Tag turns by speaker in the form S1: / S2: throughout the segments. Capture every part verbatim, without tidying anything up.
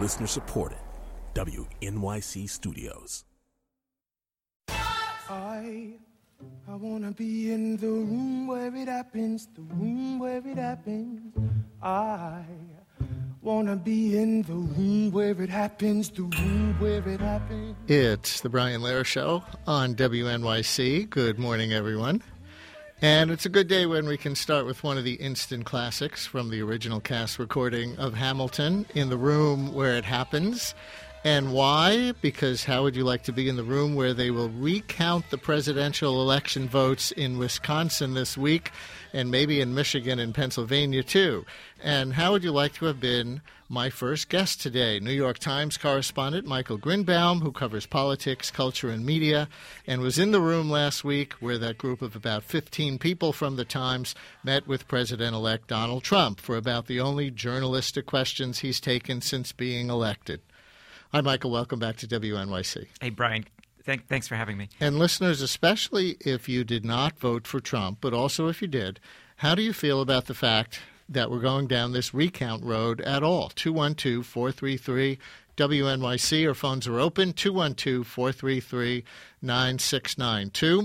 S1: Listener supported. W N Y C Studios.
S2: I, I wanna be in the room where it happens, the room where it happens. I wanna be in the room where it happens, the room where it happens.
S3: It's the Brian Lehrer Show on W N Y C. Good morning, everyone. And it's a good day when we can start with one of the instant classics from the original cast recording of Hamilton, In the Room Where It Happens. And why? Because how would you like to be in the room where they will recount the presidential election votes in Wisconsin this week, and maybe in Michigan and Pennsylvania too? And how would you like to have been my first guest today? New York Times correspondent Michael Grinbaum, who covers politics, culture, and media, and was in the room last week where that group of about fifteen people from the Times met with President-elect Donald Trump for about the only journalistic questions he's taken since being elected. Hi, Michael. Welcome back to W N Y C.
S4: Hey, Brian. Thank, thanks for having me.
S3: And listeners, especially if you did not vote for Trump, but also if you did, how do you feel about the fact that we're going down this recount road at all? two one two, four three three, W N Y C. Our phones are open, two one two, four three three, nine six nine two.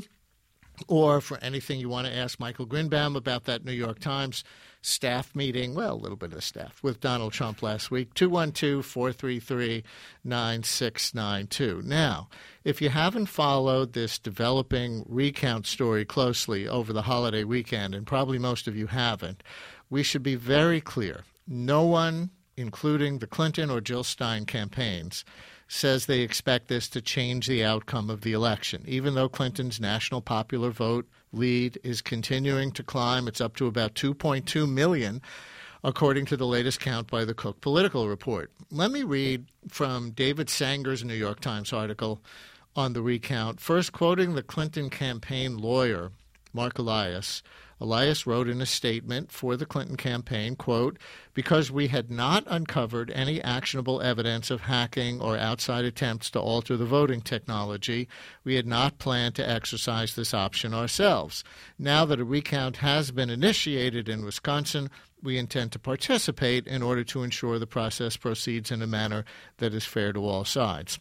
S3: Or for anything you want to ask Michael Grinbaum about that New York Times staff meeting, well, a little bit of the staff, with Donald Trump last week, two one two, four three three, nine six nine two. Now, if you haven't followed this developing recount story closely over the holiday weekend, and probably most of you haven't, we should be very clear. No one, including the Clinton or Jill Stein campaigns, says they expect this to change the outcome of the election. Even though Clinton's national popular vote lead is continuing to climb, it's up to about two point two million, according to the latest count by the Cook Political Report. Let me read from David Sanger's New York Times article on the recount, first quoting the Clinton campaign lawyer, Mark Elias. Elias wrote in a statement for the Clinton campaign, quote, because we had not uncovered any actionable evidence of hacking or outside attempts to alter the voting technology, we had not planned to exercise this option ourselves. Now that a recount has been initiated in Wisconsin, we intend to participate in order to ensure the process proceeds in a manner that is fair to all sides.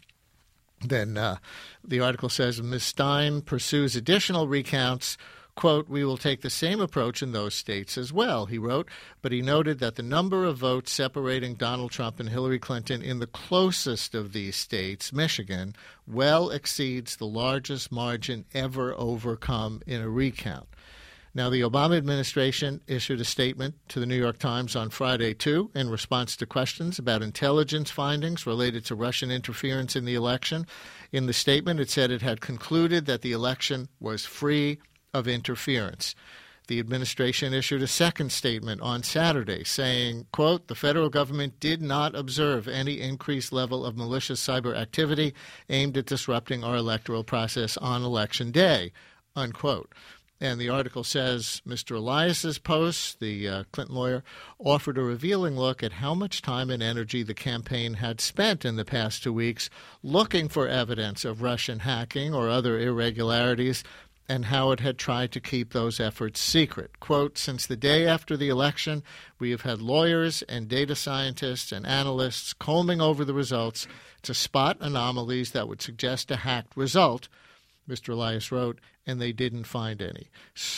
S3: Then uh, the article says Miz Stein pursues additional recounts. Quote, we will take the same approach in those states as well, he wrote, but he noted that the number of votes separating Donald Trump and Hillary Clinton in the closest of these states, Michigan, well exceeds the largest margin ever overcome in a recount. Now, the Obama administration issued a statement to the New York Times on Friday, too, in response to questions about intelligence findings related to Russian interference in the election. In the statement, it said it had concluded that the election was free of interference. The administration issued a second statement on Saturday saying, quote, the federal government did not observe any increased level of malicious cyber activity aimed at disrupting our electoral process on Election Day, unquote. And the article says Mister Elias's post, the uh, Clinton lawyer, offered a revealing look at how much time and energy the campaign had spent in the past two weeks looking for evidence of Russian hacking or other irregularities, and how it had tried to keep those efforts secret. Quote, since the day after the election, we have had lawyers and data scientists and analysts combing over the results to spot anomalies that would suggest a hacked result, Mister Elias wrote, and they didn't find any.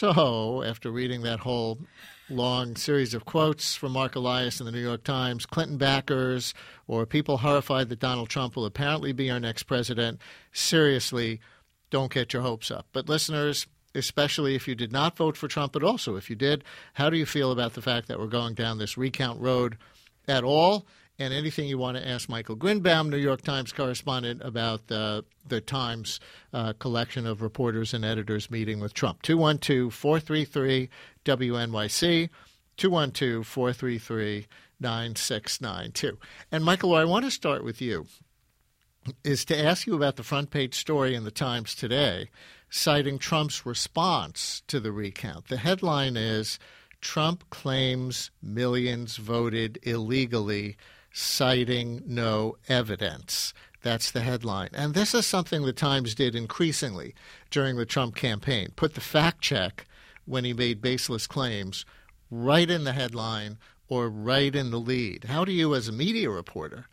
S3: So, after reading that whole long series of quotes from Mark Elias in the New York Times, Clinton backers or people horrified that Donald Trump will apparently be our next president, seriously, don't get your hopes up. But listeners, especially if you did not vote for Trump, but also if you did, how do you feel about the fact that we're going down this recount road at all? And anything you want to ask Michael Grinbaum, New York Times correspondent, about the, the Times uh, collection of reporters and editors meeting with Trump. two one two, four three three, W N Y C, two one two, four three three, nine six nine two. And Michael, I want to start with you. Is to ask you about the front page story in the Times today, citing Trump's response to the recount. The headline is, Trump claims millions voted illegally, citing no evidence. That's the headline. And this is something the Times did increasingly during the Trump campaign. Put the fact check when he made baseless claims right in the headline or right in the lead. How do you, as a media reporter,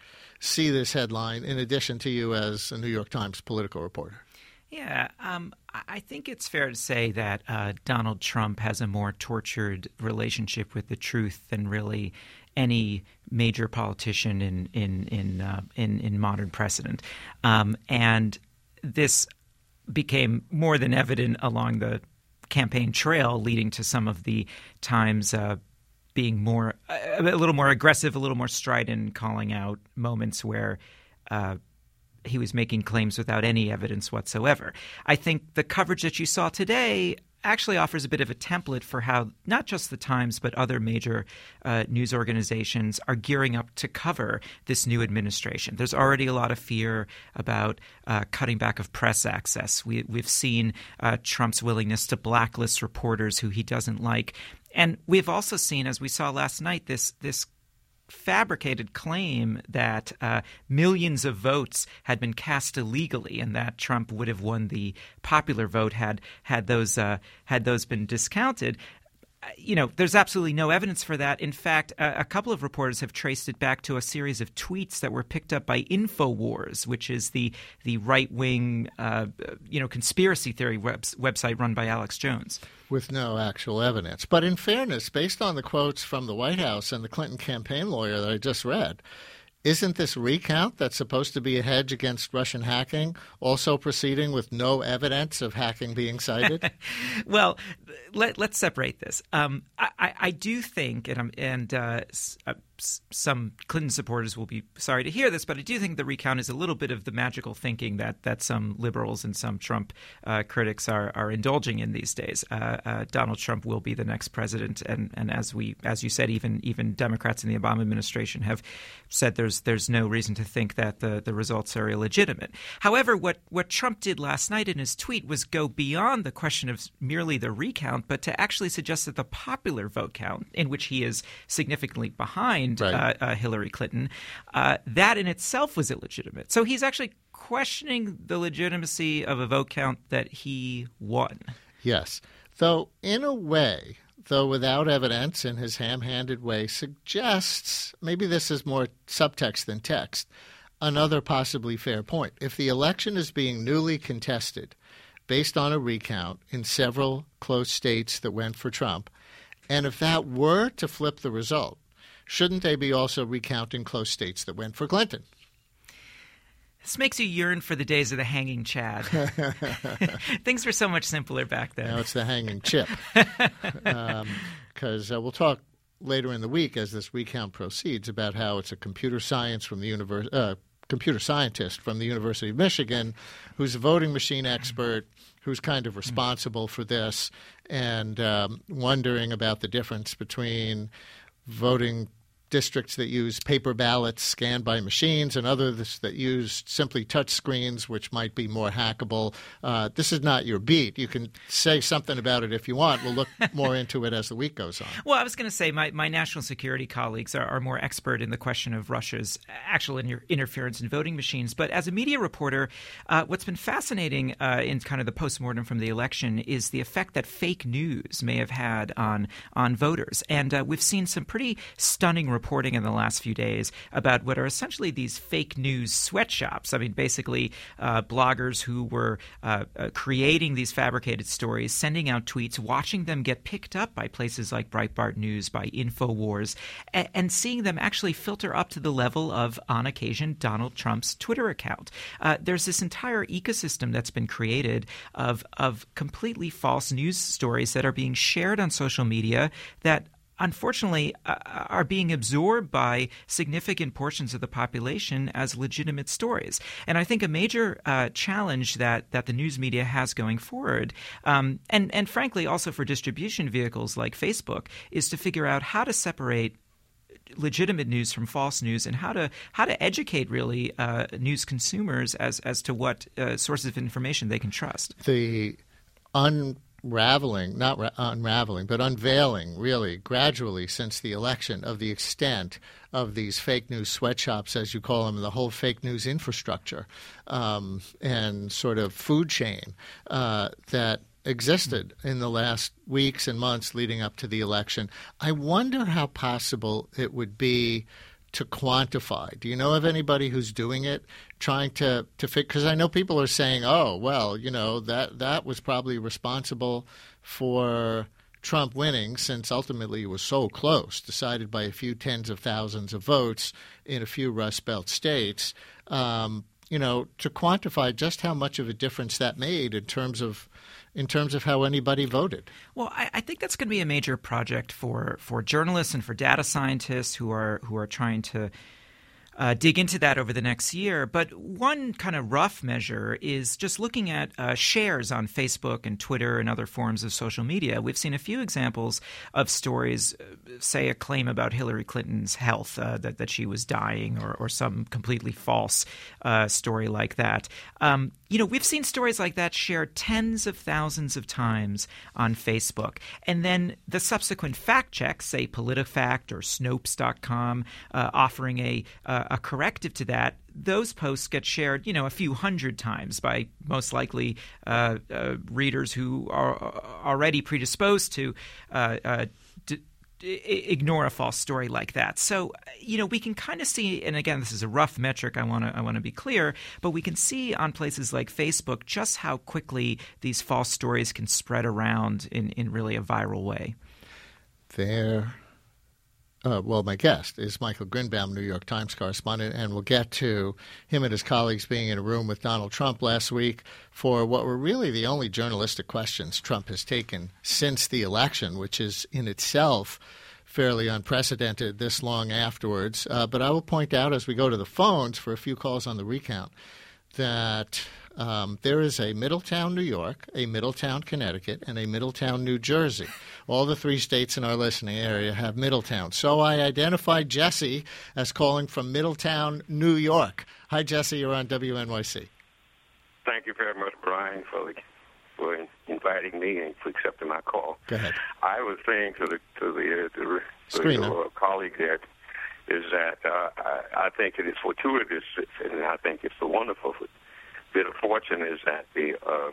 S3: see this headline in addition to you as a New York Times political reporter?
S4: Yeah, um, I think it's fair to say that uh, Donald Trump has a more tortured relationship with the truth than really any major politician in in in uh, in, in modern precedent, um, and this became more than evident along the campaign trail, leading to some of the Times uh, being more a, a little more aggressive, a little more strident, calling out moments where Uh, he was making claims without any evidence whatsoever. I think the coverage that you saw today actually offers a bit of a template for how not just the Times but other major uh, news organizations are gearing up to cover this new administration. There's already a lot of fear about uh, cutting back of press access. We, we've seen uh, Trump's willingness to blacklist reporters who he doesn't like. And we've also seen, as we saw last night, this this fabricated claim that uh, millions of votes had been cast illegally and that Trump would have won the popular vote had had those uh, had those been discounted. You know, there's absolutely no evidence for that. In fact, a, a couple of reporters have traced it back to a series of tweets that were picked up by InfoWars, which is the the right-wing, uh, you know, conspiracy theory webs- website run by Alex Jones.
S3: With no actual evidence. But in fairness, based on the quotes from the White House and the Clinton campaign lawyer that I just read, isn't this recount that's supposed to be a hedge against Russian hacking also proceeding with no evidence of hacking being cited?
S4: Well, let, let's separate this. Um, I, I, I do think, and, I'm, and uh, s- uh, s- some Clinton supporters will be sorry to hear this, but I do think the recount is a little bit of the magical thinking that that some liberals and some Trump uh, critics are are indulging in these days. Uh, uh, Donald Trump will be the next president, and, and as we as you said, even even Democrats in the Obama administration have said there's there's no reason to think that the, the results are illegitimate. However, what, what Trump did last night in his tweet was go beyond the question of merely the recount, but to actually suggest that the popular vote count, in which he is significantly behind
S3: right.
S4: uh, uh, Hillary Clinton, uh, that in itself was illegitimate. So he's actually questioning the legitimacy of a vote count that he won.
S3: Yes. Though, in a way, though without evidence, in his ham-handed way, suggests, maybe this is more subtext than text, another possibly fair point. If the election is being newly contested based on a recount in several close states that went for Trump, and if that were to flip the result, shouldn't they be also recounting close states that went for Clinton?
S4: This makes you yearn for the days of the hanging Chad. Things were so much simpler back then.
S3: Now it's the hanging chip. Because um, uh, we'll talk later in the week as this recount proceeds about how it's a computer science from the univers- uh, computer scientist from the University of Michigan who's a voting machine expert who's kind of responsible for this and um, wondering about the difference between voting districts that use paper ballots scanned by machines and others that use simply touch screens, which might be more hackable. Uh, this is not your beat. You can say something about it if you want. We'll look more into it as the week goes on.
S4: Well, I was going to say my, my national security colleagues are, are more expert in the question of Russia's actual inter- interference in voting machines. But as a media reporter, uh, what's been fascinating uh, in kind of the postmortem from the election is the effect that fake news may have had on, on voters. And uh, we've seen some pretty stunning reporting reporting in the last few days about what are essentially these fake news sweatshops. I mean, basically uh, bloggers who were uh, uh, creating these fabricated stories, sending out tweets, watching them get picked up by places like Breitbart News, by InfoWars, and, and seeing them actually filter up to the level of, on occasion, Donald Trump's Twitter account. Uh, there's this entire ecosystem that's been created of, of completely false news stories that are being shared on social media that unfortunately, uh, are being absorbed by significant portions of the population as legitimate stories. And I think a major uh, challenge that, that the news media has going forward, um, and, and frankly also for distribution vehicles like Facebook, is to figure out how to separate legitimate news from false news and how to how to educate really uh, news consumers as, as to what uh, sources of information they can trust.
S3: The un Unraveling, not ra- unraveling, but unveiling, really, gradually since the election of the extent of these fake news sweatshops, as you call them, the whole fake news infrastructure um, and sort of food chain uh, that existed in the last weeks and months leading up to the election. I wonder how possible it would be to quantify? Do you know of anybody who's doing it, trying to to fix? Because I know people are saying, "Oh, well, you know that that was probably responsible for Trump winning, since ultimately it was so close, decided by a few tens of thousands of votes in a few Rust Belt states." Um, you know, to quantify just how much of a difference that made in terms of in terms of how anybody voted.
S4: Well, I, I think that's going to be a major project for, for journalists and for data scientists who are who are trying to Uh, dig into that over the next year. But one kind of rough measure is just looking at uh, shares on Facebook and Twitter and other forms of social media. We've seen a few examples of stories, uh, say a claim about Hillary Clinton's health, uh, that, that she was dying, or, or some completely false uh, story like that. Um, you know, we've seen stories like that shared tens of thousands of times on Facebook. And then the subsequent fact checks, say PolitiFact or Snopes dot com, uh, offering a uh, a corrective to that, those posts get shared, you know, a few hundred times by most likely uh, uh, readers who are already predisposed to uh, uh, d- ignore a false story like that. So, you know, we can kind of see, and again, this is a rough metric, I want to I want to be clear, but we can see on places like Facebook just how quickly these false stories can spread around in, in really a viral way.
S3: There. Uh, well, my guest is Michael Grinbaum, New York Times correspondent, and we'll get to him and his colleagues being in a room with Donald Trump last week for what were really the only journalistic questions Trump has taken since the election, which is in itself fairly unprecedented this long afterwards. Uh, but I will point out as we go to the phones for a few calls on the recount that um, there is a Middletown, New York, a Middletown, Connecticut, and a Middletown, New Jersey. All the three states in our listening area have Middletown. So I identified Jesse as calling from Middletown, New York. Hi, Jesse. You're on W N Y C.
S5: Thank you very much, Brian, for for inviting me and for accepting my call.
S3: Go ahead.
S5: I was saying to the to the, uh, the,
S3: Screener.
S5: to your colleague there is that uh, I, I think it is fortuitous, and I think it's a wonderful bit of fortune is that the uh,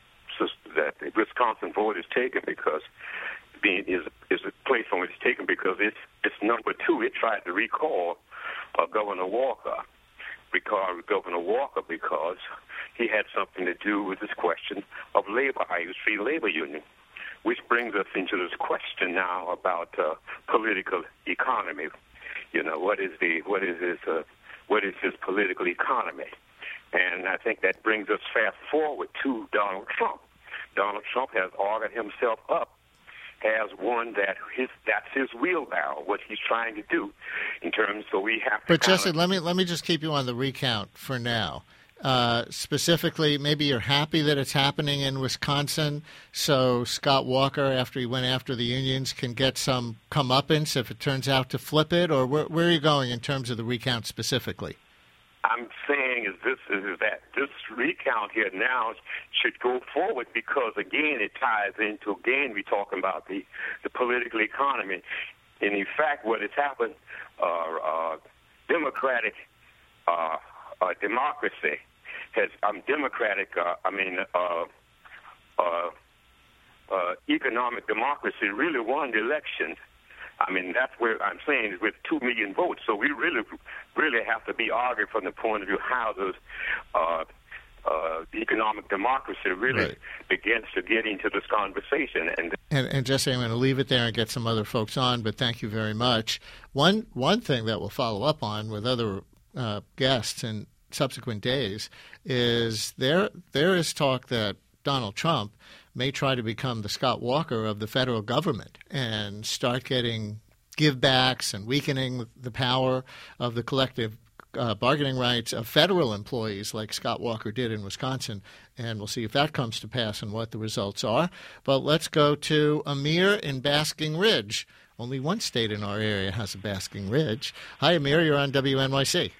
S5: that the Wisconsin vote is taken because being is is a place from which it's taken because it's it's number two. It tried to recall uh, Governor Walker, recall Governor Walker because he had something to do with this question of labor, Irish Free Labor Union, which brings us into this question now about uh, political economy. You know, what is the what is his uh, what is his political economy? And I think that brings us fast forward to Donald Trump. Donald Trump has ordered himself up as one that his that's his wheelbarrow, what he's trying to do in terms. So we have to.
S3: But Jesse, let me let me just keep you on the recount for now. Uh, specifically, maybe you're happy that it's happening in Wisconsin, so Scott Walker, after he went after the unions, can get some comeuppance if it turns out to flip it, or where, where are you going in terms of the recount specifically?
S5: I'm saying is this is that this recount here now should go forward because again it ties into again we're talking about the, the political economy. And in fact, what has happened, uh, uh, democratic uh, uh, democracy has um, democratic. Uh, I mean, uh, uh, uh, economic democracy really won the election. I mean, that's where I'm saying is with two million votes. So we really, really have to be arguing from the point of view how those uh, uh, economic democracy really right. begins to get into this conversation. And,
S3: and and Jesse, I'm going to leave it there and get some other folks on, but thank you very much. One one thing that we'll follow up on with other uh, guests in subsequent days is there there is talk that Donald Trump may try to become the Scott Walker of the federal government and start getting give-backs and weakening the power of the collective uh, bargaining rights of federal employees like Scott Walker did in Wisconsin. And we'll see if that comes to pass and what the results are. But let's go to Amir in Basking Ridge. Only one state in our area has a Basking Ridge. Hi, Amir. You're on W N Y C.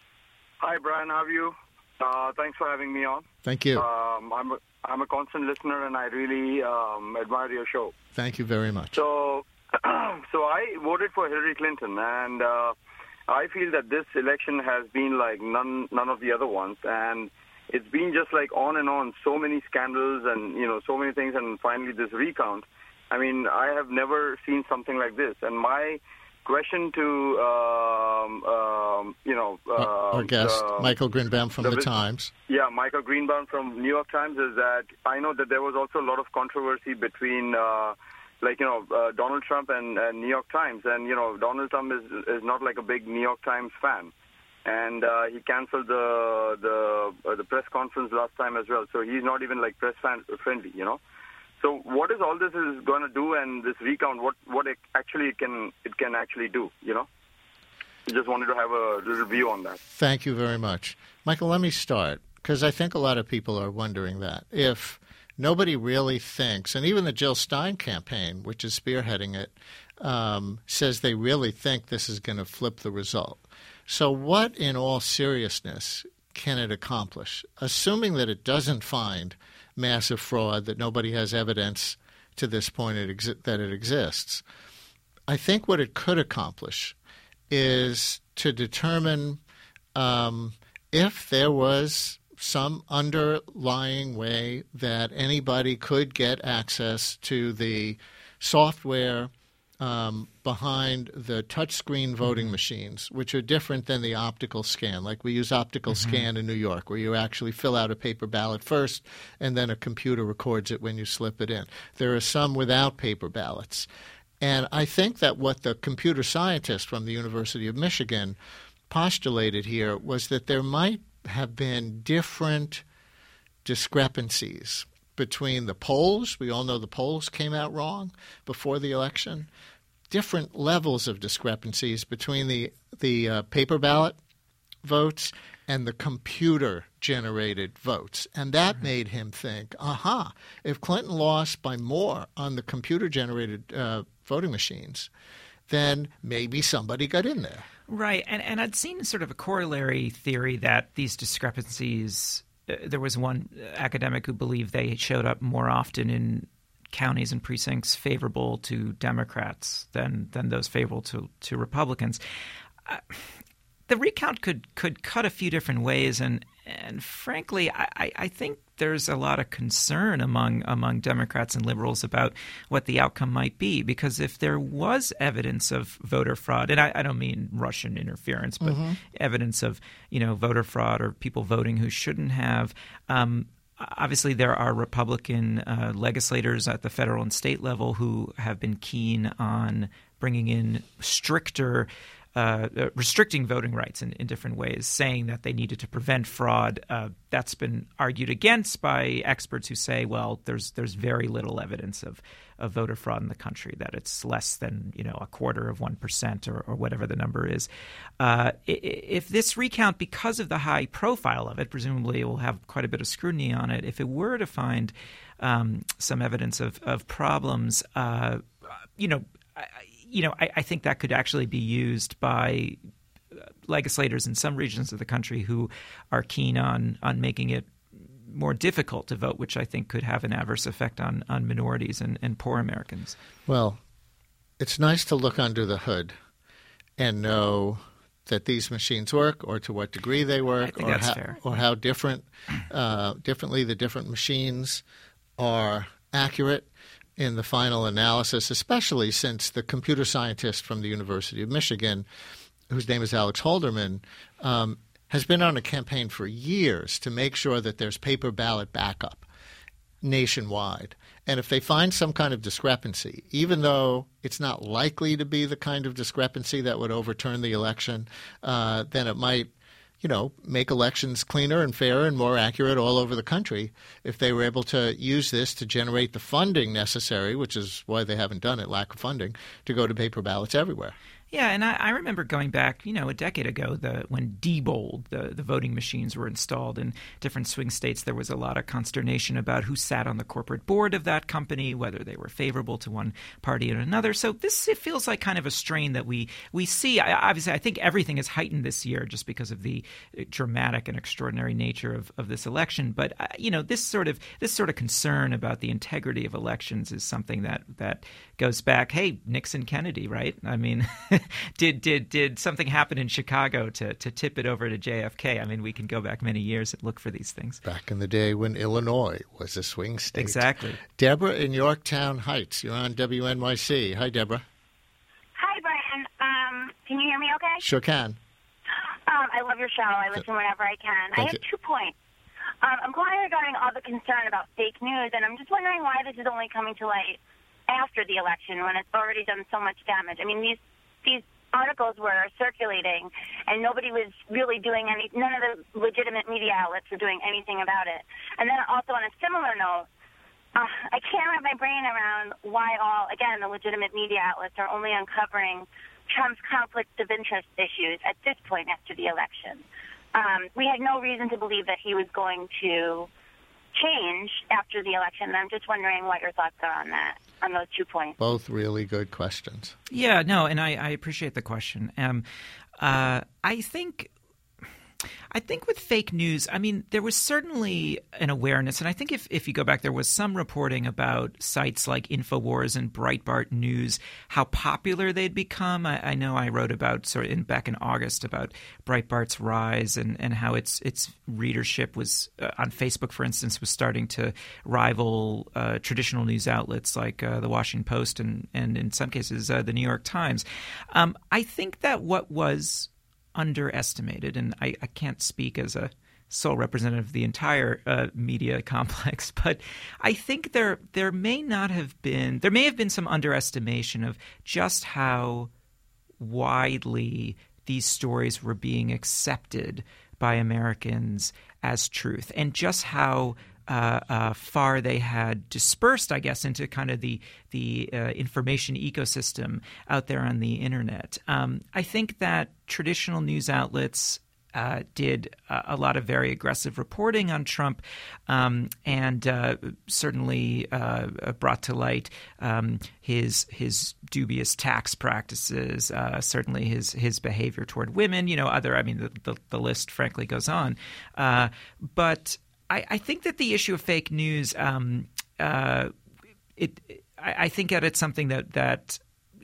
S6: Hi, Brian. How are you? Uh, thanks for having me on.
S3: Thank you.
S6: Um, I'm a, I'm a constant listener, and I really um, admire your show.
S3: Thank you very much.
S6: So, so I voted for Hillary Clinton, and uh, I feel that this election has been like none none of the other ones, and it's been just like on and on, so many scandals and you know so many things, and finally this recount. I mean, I have never seen something like this, and my question to, um, um, you know... Uh,
S3: Our guest,
S6: uh,
S3: Michael Greenbaum from The, the Times.
S6: Yeah, Michael Greenbaum from New York Times, is that I know that there was also a lot of controversy between, uh, like, you know, uh, Donald Trump and, and New York Times. And, you know, Donald Trump is is not like a big New York Times fan. And uh, he canceled the the uh, the press conference last time as well. So he's not even, like, press fan friendly, you know. So what is all this is going to do, and this recount, what, what it actually it can it can actually do, you know? I just wanted to have a little view on that. Thank
S3: you very much. Michael, let me start, because I think a lot of people are wondering that. If nobody really thinks, and even the Jill Stein campaign, which is spearheading it, um, says they really think this is going to flip the result. So what, in all seriousness, can it accomplish? Assuming that it doesn't find massive fraud, that nobody has evidence to this point it exi- that it exists, I think what it could accomplish is to determine um, if there was some underlying way that anybody could get access to the software um, behind the touchscreen voting mm-hmm. machines, which are different than the optical scan. Like we use optical mm-hmm. scan in New York, where you actually fill out a paper ballot first, and then a computer records it when you slip it in. There are some without paper ballots. And I think that what the computer scientist from the University of Michigan postulated here was that there might have been different discrepancies between the polls. We all know the polls came out wrong before the election. Different levels of discrepancies between the, the uh, paper ballot votes and the computer-generated votes. And that mm-hmm. made him think, aha, if Clinton lost by more on the computer-generated uh, voting machines, then maybe somebody got in there.
S4: Right. And, and I'd seen sort of a corollary theory that these discrepancies uh, – there was one academic who believed they showed up more often in counties and precincts favorable to Democrats than, than those favorable to, to Republicans. Uh, The recount could, could cut a few different ways, and and frankly, I, I think there's a lot of concern among among Democrats and liberals about what the outcome might be. Because if there was evidence of voter fraud, and I, I don't mean Russian interference, but mm-hmm. evidence of you know voter fraud or people voting who shouldn't have. Um, Obviously, there are Republican uh, legislators at the federal and state level who have been keen on bringing in stricter Uh, restricting voting rights in, in different ways, saying that they needed to prevent fraud. Uh, that's been argued against by experts who say, well, there's there's very little evidence of, of voter fraud in the country, that it's less than you know a quarter of one percent or, or whatever the number is. Uh, if this recount, because of the high profile of it, presumably it will have quite a bit of scrutiny on it. If it were to find um, some evidence of, of problems, uh, you know, I, You know, I, I think that could actually be used by legislators in some regions of the country who are keen on on making it more difficult to vote, which I think could have an adverse effect on, on minorities and, and poor Americans.
S3: Well, it's nice to look under the hood and know that these machines work, or to what degree they work,
S4: I think
S3: or,
S4: that's
S3: how,
S4: fair.
S3: or how different, uh, differently the different machines are accurate in the final analysis, especially since the computer scientist from the University of Michigan, whose name is Alex Halderman, um, has been on a campaign for years to make sure that there's paper ballot backup nationwide. And if they find some kind of discrepancy, even though it's not likely to be the kind of discrepancy that would overturn the election, uh, then it might you know, make elections cleaner and fairer and more accurate all over the country if they were able to use this to generate the funding necessary, which is why they haven't done it, lack of funding, to go to paper ballots everywhere.
S4: Yeah, and I, I remember going back, you know, a decade ago, the when Diebold, the, the voting machines were installed in different swing states. There was a lot of consternation about who sat on the corporate board of that company, whether they were favorable to one party or another. So this it feels like kind of a strain that we we see. I, obviously, I think everything is heightened this year just because of the dramatic and extraordinary nature of, of this election. But uh, you know, this sort of this sort of concern about the integrity of elections is something that that goes back. Hey, Nixon, Kennedy, right? I mean. Did did did something happen in Chicago to, to tip it over to J F K? I mean, we can go back many years and look for these things.
S3: Back in the day when Illinois was a swing state.
S4: Exactly.
S3: Deborah in Yorktown Heights, you're on W N Y C. Hi, Deborah.
S7: Hi, Brian. Um, Can you hear me okay?
S3: Sure can.
S7: Um, I love your show. I listen whenever I can.
S3: Thank
S7: I have
S3: you.
S7: two points. Um, I'm calling regarding all the concern about fake news, and I'm just wondering why this is only coming to light after the election when it's already done so much damage. I mean, these these articles were circulating, and nobody was really doing any, none of the legitimate media outlets were doing anything about it. And then also on a similar note, uh, I can't wrap my brain around why all, again, the legitimate media outlets are only uncovering Trump's conflict of interest issues at this point after the election. Um, we had no reason to believe that he was going to change after the election. I'm just wondering what your thoughts are on that, on those two points.
S3: Both really good questions.
S4: Yeah, no, and I, I appreciate the question. Um, uh, I think I think with fake news, I mean, there was certainly an awareness, and I think if, if you go back, there was some reporting about sites like InfoWars and Breitbart News, how popular they'd become. I, I know I wrote about sort of in back in August about Breitbart's rise and, and how its its readership was uh, on Facebook, for instance, was starting to rival uh, traditional news outlets like uh, the Washington Post and, and in some cases uh, the New York Times. Um, I think that what was underestimated, and I, I can't speak as a sole representative of the entire uh, media complex, but I think there there may not have been there may have been some underestimation of just how widely these stories were being accepted by Americans as truth, and just how Uh, uh, far they had dispersed, I guess, into kind of the the uh, information ecosystem out there on the internet. Um, I think that traditional news outlets uh, did a, a lot of very aggressive reporting on Trump, um, and uh, certainly uh, brought to light um, his his dubious tax practices, uh, certainly his his behavior toward women. You know, other. I mean, the the, the list frankly goes on, uh, but. I, I think that the issue of fake news, um, uh, it, I, I think that it's something that that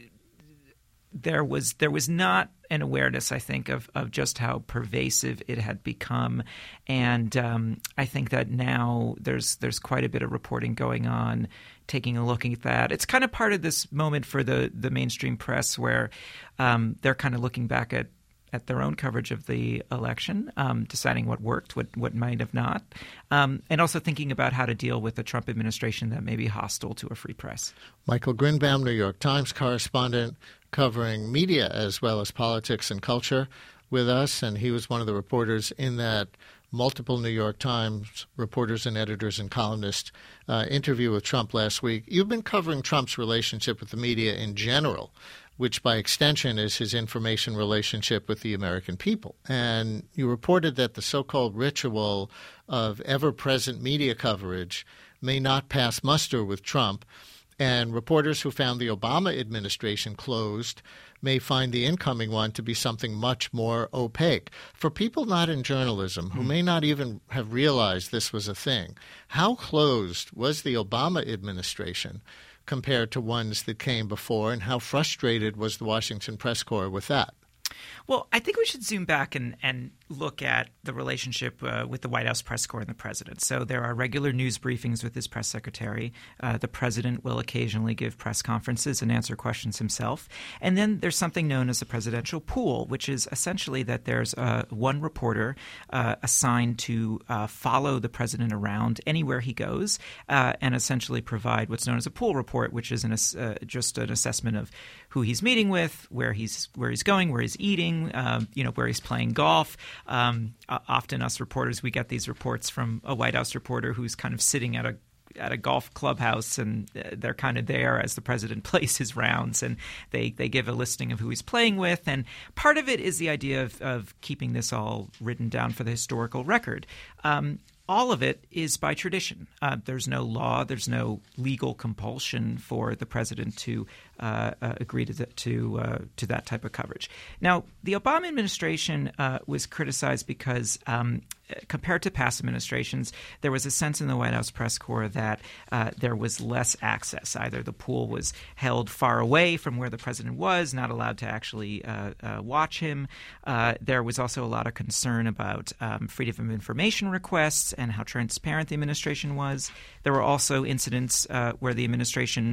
S4: there was there was not an awareness, I think, of, of just how pervasive it had become, and um, I think that now there's there's quite a bit of reporting going on, taking a look at that. It's kind of part of this moment for the the mainstream press where um, they're kind of looking back at. at their own coverage of the election, um, deciding what worked, what what might have not, um, and also thinking about how to deal with a Trump administration that may be hostile to a free press.
S3: Michael Grinbaum, New York Times correspondent, covering media as well as politics and culture with us, and he was one of the reporters in that multiple New York Times reporters and editors and columnists uh, interview with Trump last week. You've been covering Trump's relationship with the media in general, which by extension is his information relationship with the American people. And you reported that the so-called ritual of ever-present media coverage may not pass muster with Trump, and reporters who found the Obama administration closed may find the incoming one to be something much more opaque. For people not in journalism who may not even have realized this was a thing, how closed was the Obama administration compared to ones that came before, and how frustrated was the Washington press corps with that?
S4: Well, I think we should zoom back and, and look at the relationship uh, with the White House press corps and the president. So there are regular news briefings with his press secretary. Uh, the president will occasionally give press conferences and answer questions himself. And then there's something known as the presidential pool, which is essentially that there's uh, one reporter uh, assigned to uh, follow the president around anywhere he goes uh, and essentially provide what's known as a pool report, which is an, uh, just an assessment of who he's meeting with, where he's where he's going, where he's eating, um, you know, where he's playing golf. Um, often us reporters, we get these reports from a White House reporter who's kind of sitting at a at a golf clubhouse, and they're kind of there as the president plays his rounds, and they, they give a listing of who he's playing with. And part of it is the idea of, of keeping this all written down for the historical record. Um, all of it is by tradition. Uh, there's no law. There's no legal compulsion for the president to uh, uh, agree to the, to uh, to that type of coverage. Now, the Obama administration uh, was criticized because um, compared to past administrations, there was a sense in the White House press corps that uh, there was less access. Either the pool was held far away from where the president was, not allowed to actually uh, uh, watch him. Uh, there was also a lot of concern about um, freedom of information requests and how transparent the administration was. There were also incidents uh, where the administration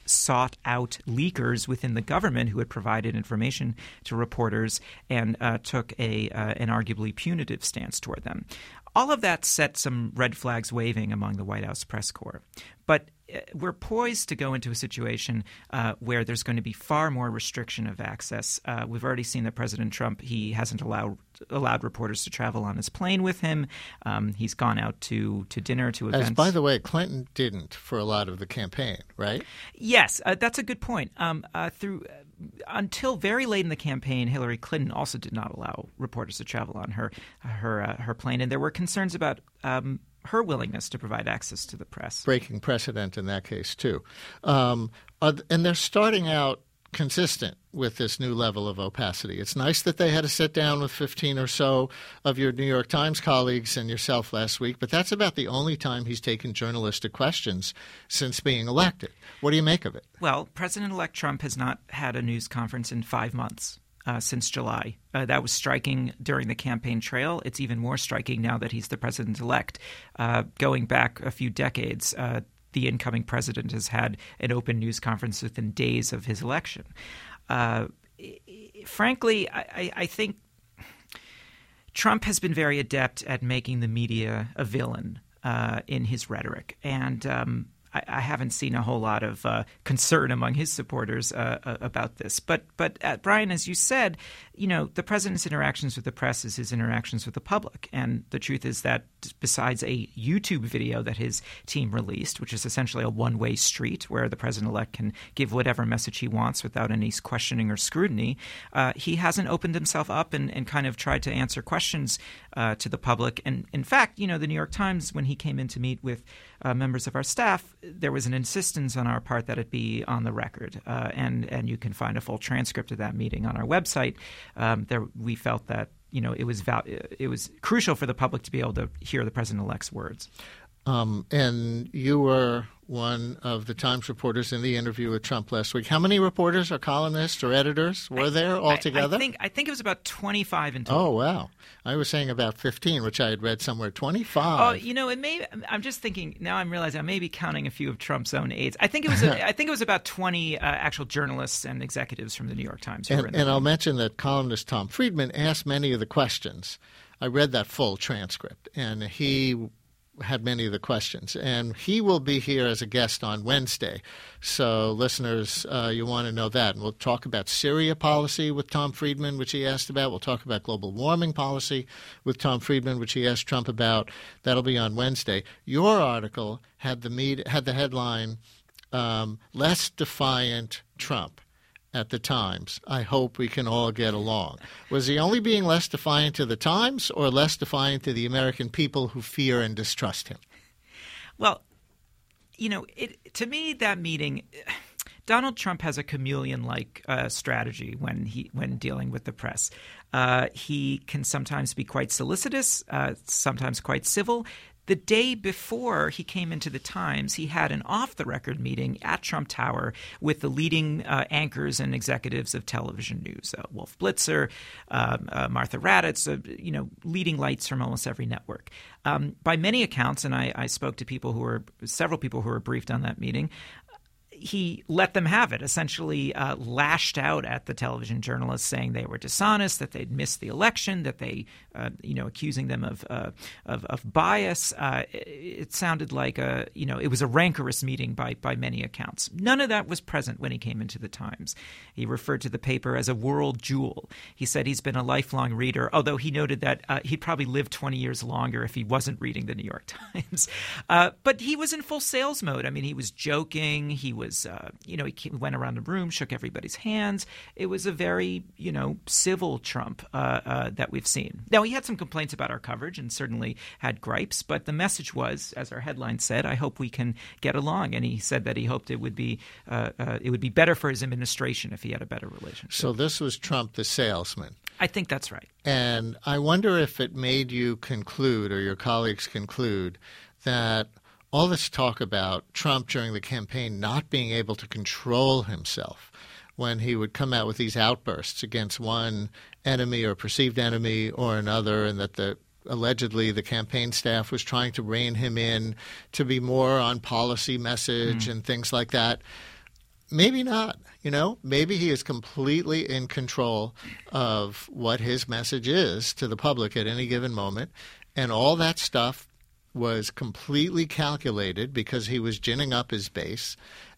S4: sought out leakers within the government who had provided information to reporters and uh, took a uh, an arguably punitive stance toward them. All of that set some red flags waving among the White House press corps. But we're poised to go into a situation uh, where there's going to be far more restriction of access. Uh, we've already seen that President Trump, he hasn't allowed allowed reporters to travel on his plane with him. Um, he's gone out to, to dinner, to events.
S3: As, by the way, Clinton didn't for a lot of the campaign, right?
S4: Yes, uh, that's a good point. Um, uh, through uh, until very late in the campaign, Hillary Clinton also did not allow reporters to travel on her her uh, her plane, and there were concerns about um, her willingness to provide access to the press.
S3: Breaking precedent in that case, too. Um, and they're starting out consistent with this new level of opacity. It's nice that they had to sit down with fifteen or so of your New York Times colleagues and yourself last week, but that's about the only time he's taken journalistic questions since being elected. What do you make of it?
S4: Well, President-elect Trump has not had a news conference in five months. Uh, since July. Uh, that was striking during the campaign trail. It's even more striking now that he's the president-elect. Uh, going back a few decades, uh, the incoming president has had an open news conference within days of his election. Uh, frankly, I, I think Trump has been very adept at making the media a villain uh, in his rhetoric. And um, I, I haven't seen a whole lot of uh, concern among his supporters uh, uh, about this. But, but uh, Brian, as you said, you know, the president's interactions with the press is his interactions with the public. And the truth is that besides a YouTube video that his team released, which is essentially a one-way street where the president-elect can give whatever message he wants without any questioning or scrutiny, uh, he hasn't opened himself up and, and kind of tried to answer questions uh, to the public. And in fact, you know, the New York Times, when he came in to meet with uh, members of our staff, there was an insistence on our part that it be on the record. Uh, and, and you can find a full transcript of that meeting on our website. Um, there, we felt that you know it was val- it was crucial for the public to be able to hear the president-elect's words.
S3: Um, and you were one of the Times reporters in the interview with Trump last week. How many reporters or columnists or editors were there altogether?
S4: I, I think I think it was about twenty-five in total.
S3: Oh, wow. I was saying about fifteen, which I had read somewhere. twenty-five.
S4: Oh, you know, it may. I'm just thinking now. I'm realizing I may be counting a few of Trump's own aides. I think it was. A, I think it was about twenty uh, actual journalists and executives from the New York Times. Who
S3: and
S4: were in
S3: and
S4: the
S3: I'll mention that columnist Tom Friedman asked many of the questions. I read that full transcript, and he had many of the questions. And he will be here as a guest on Wednesday. So listeners, uh, you want to know that. And we'll talk about Syria policy with Tom Friedman, which he asked about. We'll talk about global warming policy with Tom Friedman, which he asked Trump about. That'll be on Wednesday. Your article had the meet, had the headline, um, Less Defiant Trump. At the Times. I hope we can all get along. Was he only being less defiant to the Times or less defiant to the American people who fear and distrust him?
S4: Well, you know, it, to me, that meeting, Donald Trump has a chameleon-like uh, strategy when he when dealing with the press. Uh, he can sometimes be quite solicitous, uh, sometimes quite civil. The day before he came into the Times, he had an off-the-record meeting at Trump Tower with the leading uh, anchors and executives of television news, uh, Wolf Blitzer, um, uh, Martha Raddatz, uh, you know, leading lights from almost every network. Um, by many accounts, and I, I spoke to people who were several people who were briefed on that meeting, he let them have it, essentially uh, lashed out at the television journalists saying they were dishonest, that they'd missed the election, that they, uh, you know, accusing them of uh, of, of bias. Uh, it, it sounded like a, you know, it was a rancorous meeting by by many accounts. None of that was present when he came into the Times. He referred to the paper as a world jewel. He said he's been a lifelong reader, although he noted that uh, he'd probably lived twenty years longer if he wasn't reading the New York Times. Uh, but he was in full sales mode. I mean, he was joking. He was Was, uh, you know, he came, went around the room, shook everybody's hands. It was a very, you know, civil Trump uh, uh, that we've seen. Now, he had some complaints about our coverage and certainly had gripes, but the message was, as our headline said, I hope we can get along. And he said that he hoped it would be uh, uh, it would be better for his administration if he had a better relationship.
S3: So this was Trump the salesman.
S4: I think that's right.
S3: And I wonder if it made you conclude, or your colleagues conclude, that all this talk about Trump during the campaign not being able to control himself when he would come out with these outbursts against one enemy or perceived enemy or another, and that the allegedly the campaign staff was trying to rein him in to be more on policy message mm. and things like that. maybe not. You know, maybe he is completely in control of what his message is to the public at any given moment. And all that stuff was completely calculated because he was ginning up his base.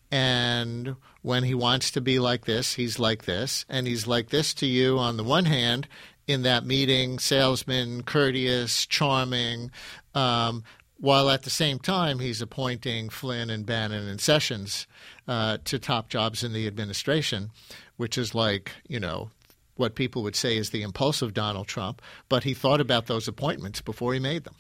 S3: And when he wants to be like this, he's like this. And he's like this to you on the one hand in that meeting, salesman, courteous, charming, um, while at the same time he's appointing Flynn and Bannon and Sessions uh, to top jobs in the administration, which is like, you know, what people would say is the impulsive Donald Trump. But he thought about those appointments before he made them.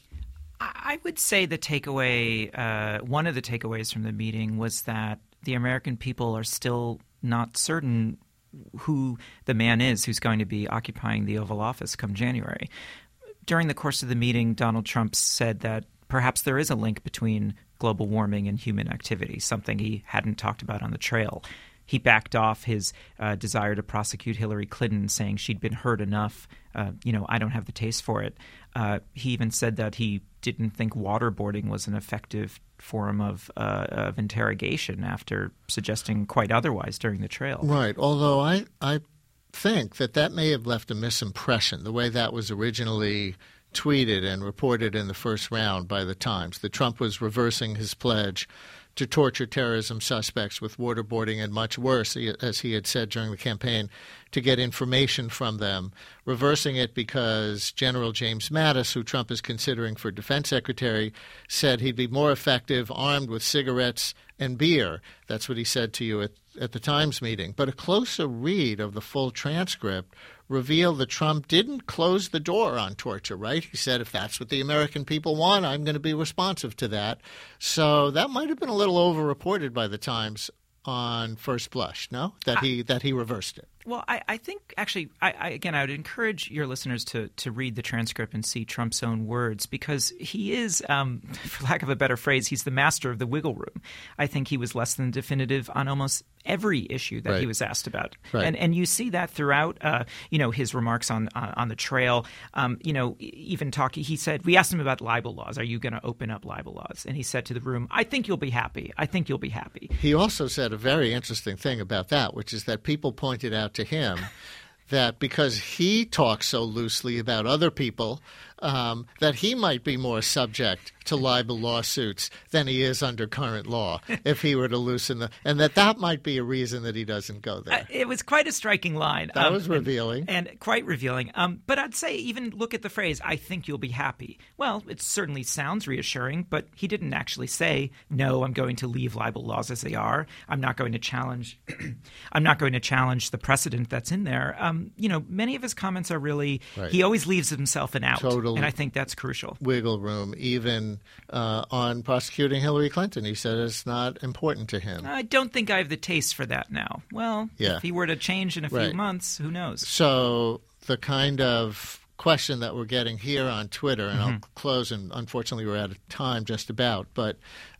S4: I would say the takeaway, uh, one of the takeaways from the meeting was that the American people are still not certain who the man is who's going to be occupying the Oval Office come January. During the course of the meeting, Donald Trump said that perhaps there is a link between global warming and human activity, something he hadn't talked about on the trail. He backed off his uh, desire to prosecute Hillary Clinton, saying she'd been hurt enough. Uh, you know, I don't have the taste for it. Uh, he even said that he didn't think waterboarding was an effective form of uh, of interrogation after suggesting quite otherwise during the trail.
S3: Right, although I, I think that that may have left a misimpression, the way that was originally tweeted and reported in the first round by the Times, that Trump was reversing his pledge to torture terrorism suspects with waterboarding and much worse, as he had said during the campaign, to get information from them, reversing it because General James Mattis, who Trump is considering for defense secretary, said he'd be more effective armed with cigarettes and beer. That's what he said to you at, at the Times meeting. But a closer read of the full transcript revealed that Trump didn't close the door on torture, right? He said, if that's what the American people want, I'm going to be responsive to that. So that might have been a little over-reported by the Times on first blush, no? That he that he reversed it.
S4: Well, I, I think actually, I, I, again, I would encourage your listeners to to read the transcript and see Trump's own words, because he is, um, for lack of a better phrase, he's the master of the wiggle room. I think he was less than definitive on almost every issue that
S3: right.
S4: he was asked about,
S3: right.
S4: and and you see that throughout, uh, you know, his remarks on uh, on the trail. Um, you know, even talking, he said, we asked him about libel laws. Are you going to open up libel laws? And he said to the room, I think you'll be happy. I think you'll be happy.
S3: He also said a very interesting thing about that, which is that people pointed out to him that because he talks so loosely about other people, um, that he might be more subject to libel lawsuits than he is under current law if he were to loosen the – and that that might be a reason that he doesn't go there.
S4: Uh, it was quite a striking line.
S3: That
S4: um,
S3: was revealing.
S4: And, and quite revealing. Um, but I'd say even look at the phrase, I think you'll be happy. Well, it certainly sounds reassuring, but he didn't actually say, no, I'm going to leave libel laws as they are. I'm not going to challenge – I'm not going to challenge the precedent that's in there. Um, you know, many of his comments are really
S3: right. –
S4: he always leaves himself an out.
S3: Total
S4: and I think that's crucial.
S3: Wiggle room, even uh, on prosecuting Hillary Clinton. He said it's not important to him.
S4: I don't think I have the taste for that now. Well,
S3: yeah.
S4: if he were to change in a
S3: right.
S4: few months, who knows?
S3: So the kind of question that we're getting here on Twitter, and mm-hmm. I'll close, and unfortunately we're out of time just about, but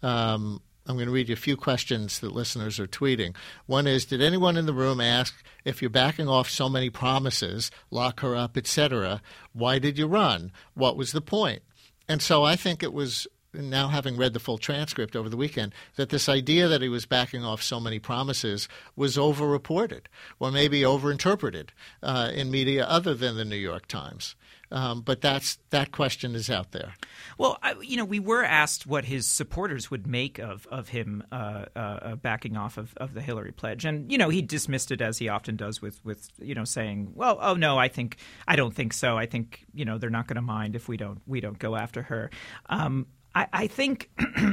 S3: um, I'm going to read you a few questions that listeners are tweeting. One is, did anyone in the room ask, if you're backing off so many promises, lock her up, et cetera, why did you run? What was the point? And so I think it was, now having read the full transcript over the weekend, that this idea that he was backing off so many promises was over-reported or maybe over-interpreted uh, in media other than the New York Times. Um, but that's that question is out there.
S4: Well, I, you know, we were asked what his supporters would make of of him uh, uh, backing off of, of the Hillary pledge, and you know, he dismissed it as he often does with with you know saying, "Well, oh no, I think I don't think so. I think you know they're not going to mind if we don't we don't go after her." Um, I, I think.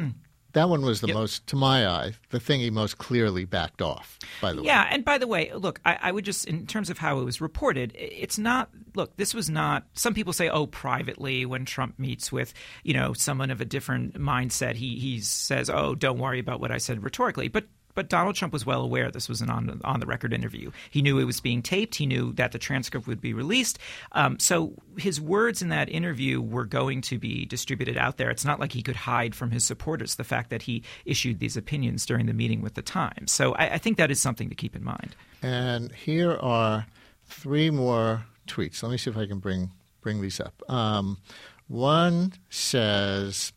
S3: That one was the
S4: yep.
S3: most, to my eye, the thing he most clearly backed off, by the way.
S4: Yeah, and by the way, look, I, I would just, in terms of how it was reported, it's not, look, this was not, some people say, oh, privately, when Trump meets with, you know, someone of a different mindset, he, he says, oh, don't worry about what I said rhetorically. But But Donald Trump was well aware this was an on, on the record interview. He knew it was being taped. He knew that the transcript would be released. Um, so his words in that interview were going to be distributed out there. It's not like he could hide from his supporters the fact that he issued these opinions during the meeting with the Times. So I, I think that is something to keep in mind.
S3: And here are three more tweets. Let me see if I can bring bring these up. Um, one says,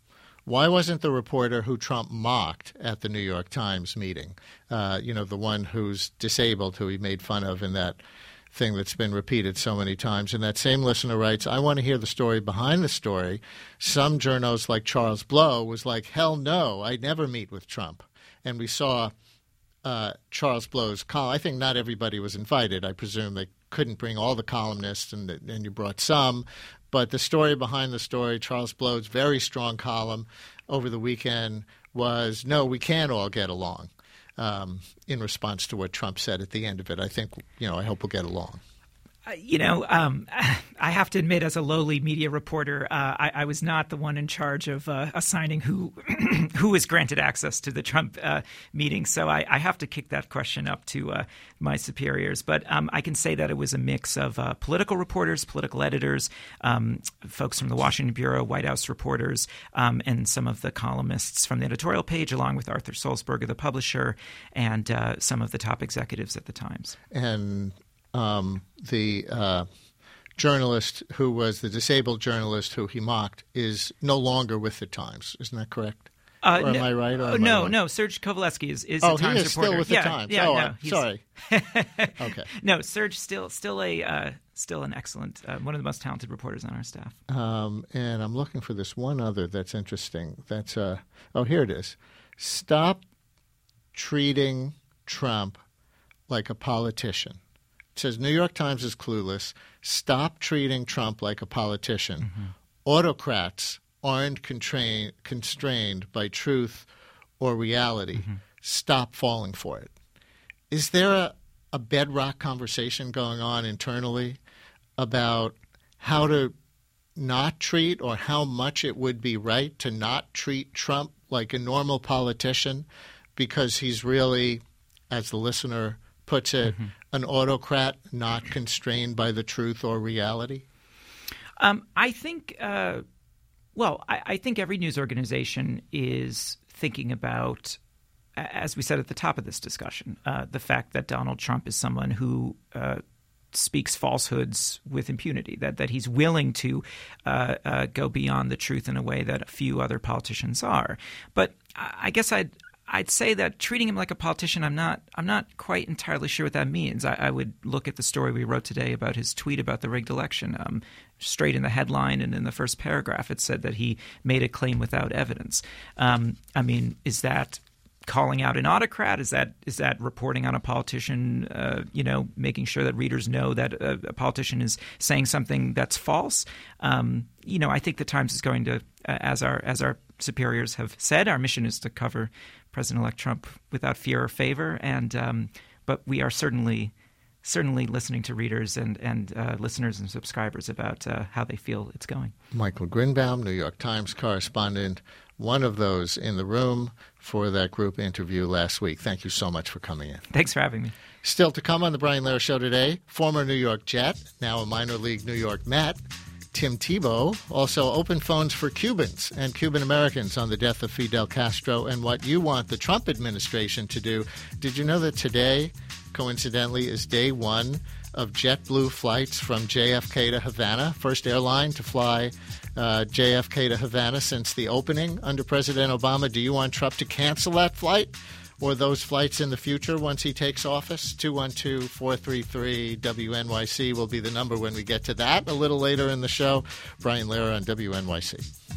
S3: Why wasn't the reporter who Trump mocked at the New York Times meeting, uh, you know, the one who's disabled, who he made fun of in that thing that's been repeated so many times? And that same listener writes, I want to hear the story behind the story. Some journos like Charles Blow was like, hell no, I'd never meet with Trump. And we saw uh, Charles Blow's column. I think not everybody was invited. I presume they couldn't bring all the columnists, and, and you brought some. But the story behind the story, Charles Blow's very strong column over the weekend was, no, we can't all get along. Um, in response to what Trump said at the end of it. I think, you know, I hope we'll get along.
S4: Uh, you know, um, I have to admit, as a lowly media reporter, uh, I, I was not the one in charge of uh, assigning who who was granted access to the Trump uh, meeting. So I, I have to kick that question up to uh, my superiors. But um, I can say that it was a mix of uh, political reporters, political editors, um, folks from the Washington Bureau, White House reporters, um, and some of the columnists from the editorial page, along with Arthur Sulzberger, the publisher, and uh, some of the top executives at the Times.
S3: And Um, the uh, journalist who was the disabled journalist who he mocked is no longer with the Times. Isn't that correct?
S4: Uh,
S3: or am
S4: no,
S3: I right? Or
S4: uh,
S3: am
S4: no,
S3: I wrong?
S4: no. Serge Kovaleski is, is
S3: oh,
S4: a Times
S3: he is
S4: reporter.
S3: still with
S4: yeah,
S3: the Times.
S4: Yeah,
S3: oh,
S4: no,
S3: I'm
S4: he's...
S3: sorry. Okay.
S4: No, Serge still still a uh, still an excellent uh, one of the most talented reporters on our staff.
S3: Um, and I'm looking for this one other that's interesting. That's uh, oh, here it is. Stop treating Trump like a politician. It says New York Times is clueless. Stop treating Trump like a politician. Mm-hmm. Autocrats aren't constrain- constrained by truth or reality. Mm-hmm. Stop falling for it. Is there a, a bedrock conversation going on internally about how to not treat, or how much it would be right to not treat Trump like a normal politician because he's really, as the listener puts it, mm-hmm. an autocrat not constrained by the truth or reality?
S4: Um, I think, uh, well, I, I think every news organization is thinking about, as we said at the top of this discussion, uh, the fact that Donald Trump is someone who uh, speaks falsehoods with impunity, that, that he's willing to uh, uh, go beyond the truth in a way that a few other politicians are. But I guess I'd I'd say that treating him like a politician, I'm not I'm not quite entirely sure what that means. I, I would look at the story we wrote today about his tweet about the rigged election. Um, straight in the headline and in the first paragraph, it said that he made a claim without evidence. Um, I mean, is that calling out an autocrat? Is that is that reporting on a politician, uh, you know, making sure that readers know that a, a politician is saying something that's false? Um, you know, I think the Times is going to, uh, as our as our superiors have said, our mission is to cover President-elect Trump without fear or favor, and um, but we are certainly certainly listening to readers and and uh, listeners and subscribers about uh, how they feel it's going.
S3: Michael Grinbaum, New York Times correspondent, one of those in the room for that group interview last week. Thank you so much for coming in.
S4: Thanks for having me.
S3: Still to come on the Brian Lehrer Show today, former New York Jet, now a minor league New York Met, Tim Tebow. Also, open phones for Cubans and Cuban Americans on the death of Fidel Castro and what you want the Trump administration to do. Did you know that today, coincidentally, is day one of JetBlue flights from J F K to Havana, first airline to fly uh, J F K to Havana since the opening under President Obama? Do you want Trump to cancel that flight or those flights in the future once he takes office? two one two, four three three, W N Y C will be the number when we get to that a little later in the show. Brian Lehrer on W N Y C.